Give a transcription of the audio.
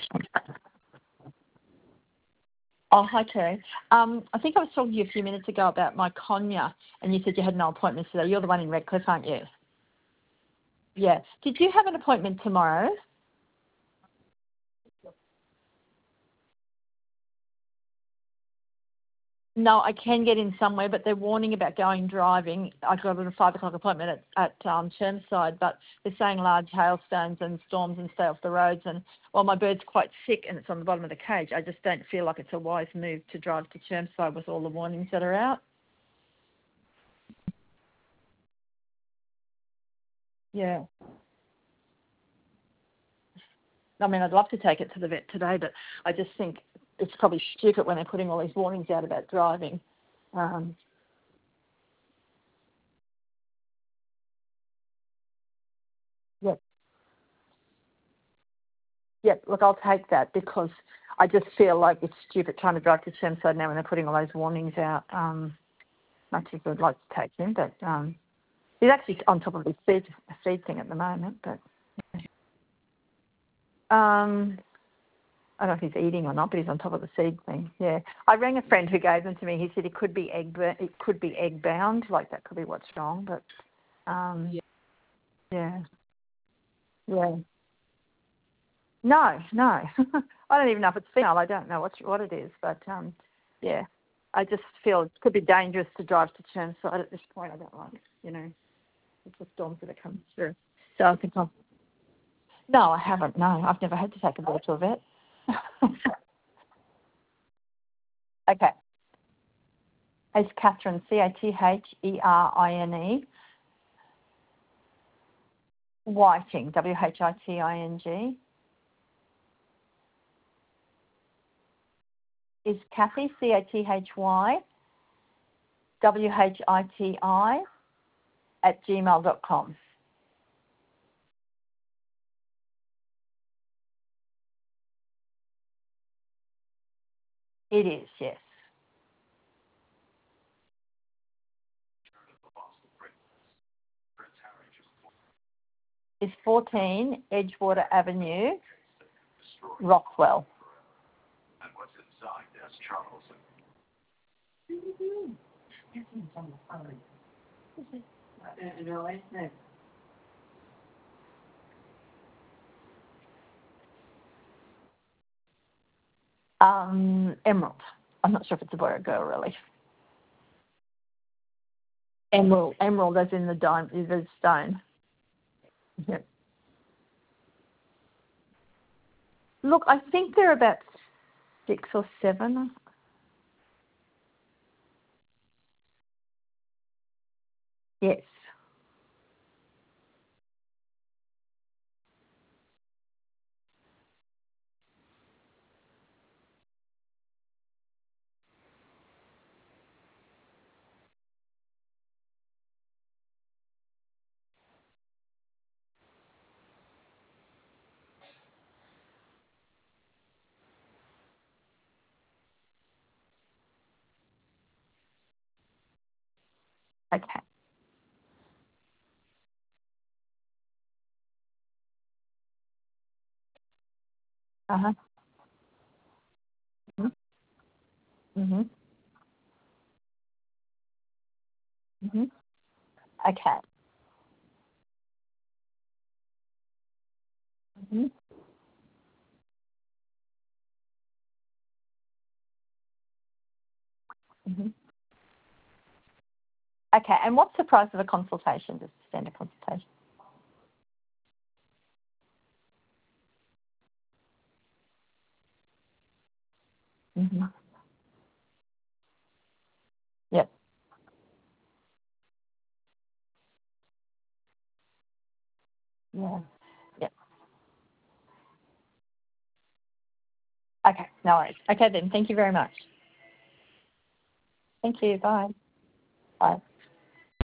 Oh, hi, Terry. I think I was talking to you a few minutes ago about my Konya, and you said you had no appointments today. You're the one in Redcliffe, aren't you? Yeah. Did you have an appointment tomorrow? No, I can get in somewhere, but they're warning about going driving. I got a 5 o'clock appointment at Chermside, but they're saying large hailstones and storms and stay off the roads. And while my bird's quite sick and it's on the bottom of the cage, I just don't feel like it's a wise move to drive to Chermside with all the warnings that are out. Yeah. I mean, I'd love to take it to the vet today, but I just think it's probably stupid when they're putting all these warnings out about driving. Um, yeah, yeah. Look, I'll take that because I just feel like it's stupid trying to drive to Chermside now when they're putting all those warnings out. Much as I'd like to take him, but he's actually on top of his feed thing at the moment. But I don't know if he's eating or not, but he's on top of the seed thing. Yeah, I rang a friend who gave them to me. He said it could be it could be egg bound, like that could be what's wrong. But yeah, yeah. No, no. I don't even know if it's female. I don't know what it is, but yeah. I just feel it could be dangerous to drive to Chermside at this point. I don't like, it's the storms that are coming through. So I think no, I haven't. No, I've never had to take a bird to a vet. Okay. It's Catherine, Catherine, Whiting, Whiting. Is Kathy, CathyWhiti @gmail.com. It is, yes. It's 14 Edgewater Avenue, Rockwell. Emerald. I'm not sure if it's a boy or a girl, really. Emerald as in the stone. Yeah. Look, I think they're about 6 or 7. Yes. Okay. Uh-huh. Mm-hmm. Mm-hmm. Okay. Mm-hmm. Mm-hmm. Okay. And what's the price of a consultation, just a standard consultation? Mm-hmm. Yep. Yeah. Yep. Okay. No worries. Okay then. Thank you very much. Thank you. Bye. Bye.